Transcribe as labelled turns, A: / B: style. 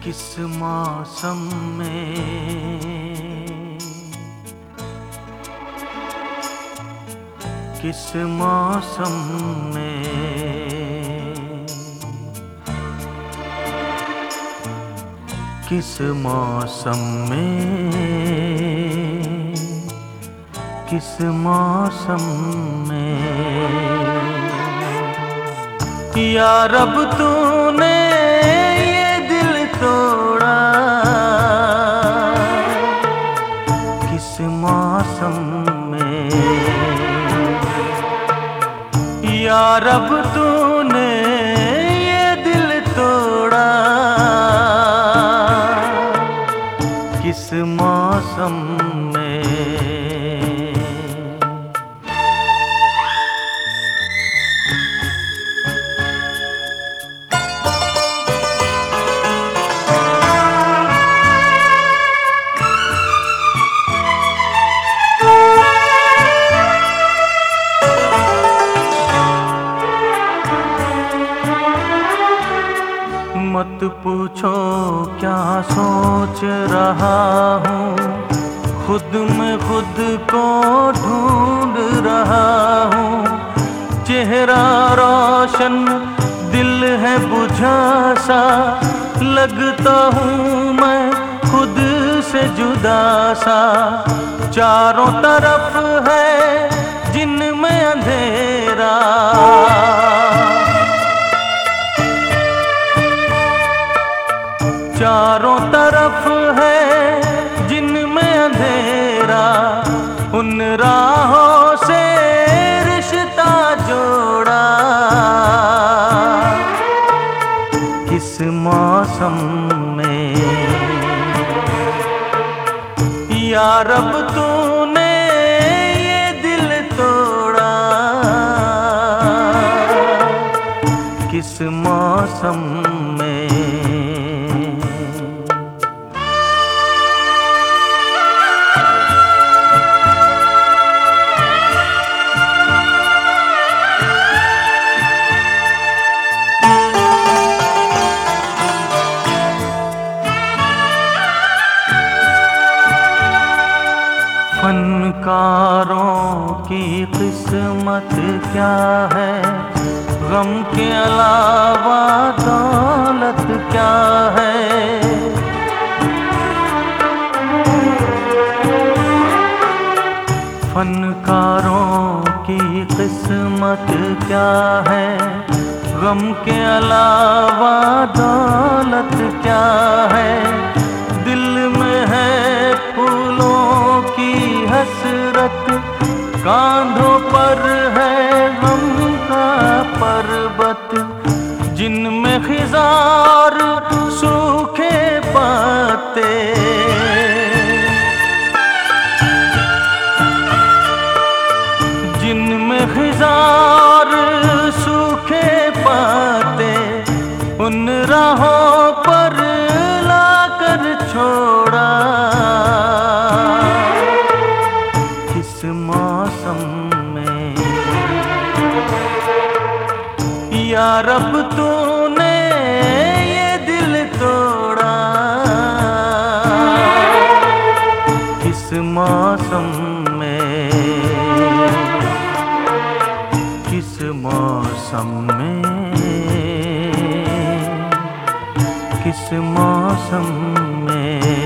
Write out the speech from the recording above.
A: किस मौसम में, किस मौसम में, किस मौसम में, किस मौसम में या रब तूने ये दिल तोड़ा, किस मौसम में या रब तूने ये दिल तोड़ा, किस मौसम में। मत पूछो क्या सोच रहा हूँ, खुद में खुद को ढूंढ रहा हूँ। चेहरा रोशन दिल है बुझा सा, लगता हूँ मैं खुद से जुदा सा। चारों तरफ है जिनमें अंधेरा, चारों तरफ है जिनमें अंधेरा। उन राहों से रिश्ता जोड़ा, किस मौसम में या रब तूने ये दिल तोड़ा, किस मौसम में। फनकारों की किस्मत क्या है, गम के अलावा दौलत क्या है। फनकारों की किस्मत क्या है, गम के अलावा दौलत क्या है। दिल में है फूलों की हसरत, कांधों पर है गम का पर्वत। जिनमें खिज़ार सूखे पत्ते, जिनमें खिज़ार सूखे पत्ते, उन राहों पर लाकर छोड़ा, किस मौसम में या रब तूने ये दिल तोड़ा, किस मौसम में, किस मौसम में, किस मौसम में।